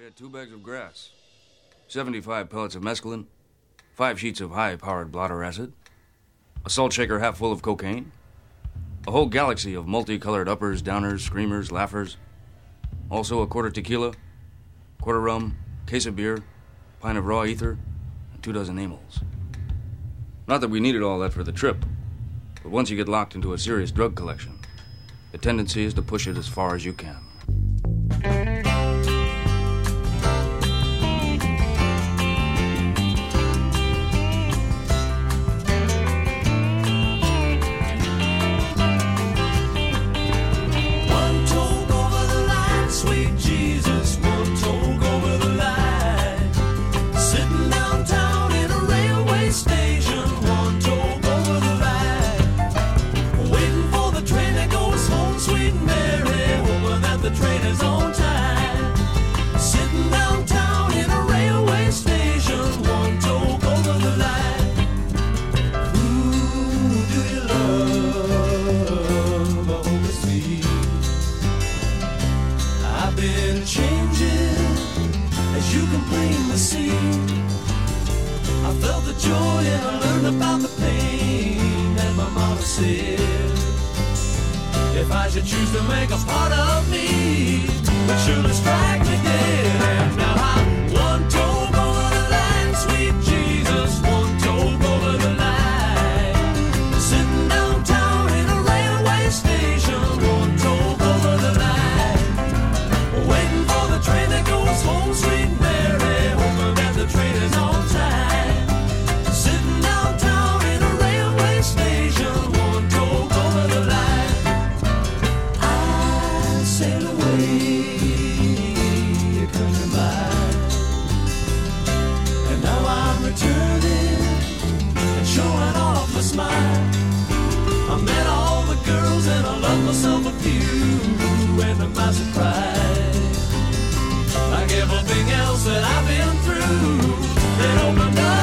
get 2 bags of grass, 75 pellets of mescaline, 5 sheets of high-powered blotter acid, a salt shaker half full of cocaine, a whole galaxy of multicolored uppers, downers, screamers, laughers, also a quarter tequila, quarter rum, case of beer, pint of raw ether, and 2 dozen amyls. Not that we needed all that for the trip, but once you get locked into a serious drug collection, the tendency is to push it as far as you can. If I should choose to make a part of me, would surely strike me dead. And now I'm one toe over the line, sweet Jesus, one toe over the line. Sitting downtown in a railway station, one toe over the line. Waiting for the train that goes home, sweet Mary, hoping that the train is on time. Sitting downtown in a railway station, one toe over the line. Sail away, country mile. And now I'm returning and showing off my smile. I met all the girls and I loved myself a few. And to my surprise, like everything else that I've been through, it opened up.